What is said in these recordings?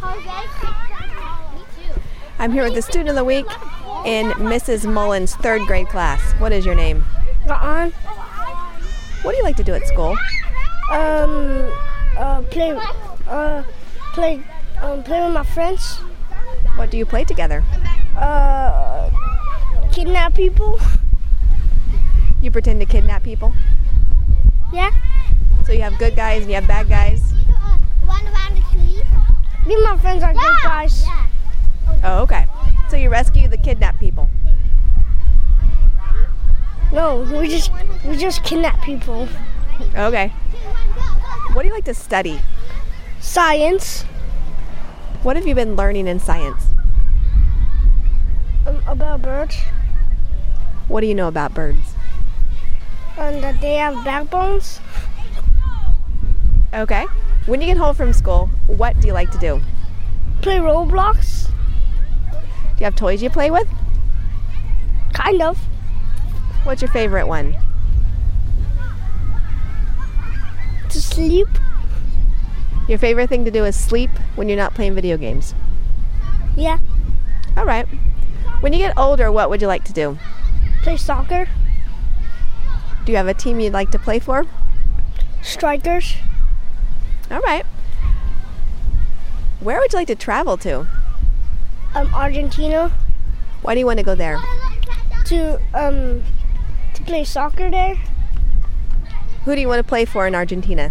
I'm here with the student of the week in Mrs. Mullen's 3rd grade class. What is your name? Ra'an. What do you like to do at school? Play with my friends. What do you play together? Kidnap people. You pretend to kidnap people? Yeah. So you have good guys and you have bad guys? Me and my friends are good guys. Oh, okay. So you rescue the kidnapped people? No, we just kidnap people. Okay. What do you like to study? Science. What have you been learning in science? About birds. What do you know about birds? That they have backbones. Okay. When you get home from school, what do you like to do? Play Roblox. Do you have toys you play with? Kind of. What's your favorite one? To sleep. Your favorite thing to do is sleep when you're not playing video games? Yeah. All right. When you get older, what would you like to do? Play soccer. Do you have a team you'd like to play for? Strikers. All right. Where would you like to travel to? Argentina. Why do you want to go there? To play soccer there. Who do you want to play for in Argentina?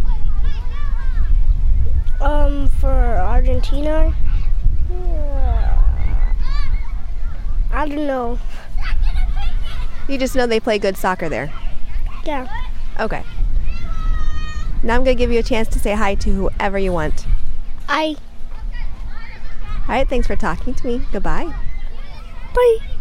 For Argentina, I don't know. You just know they play good soccer there? Yeah. Okay. Now I'm going to give you a chance to say hi to whoever you want. All right, thanks for talking to me. Goodbye. Bye.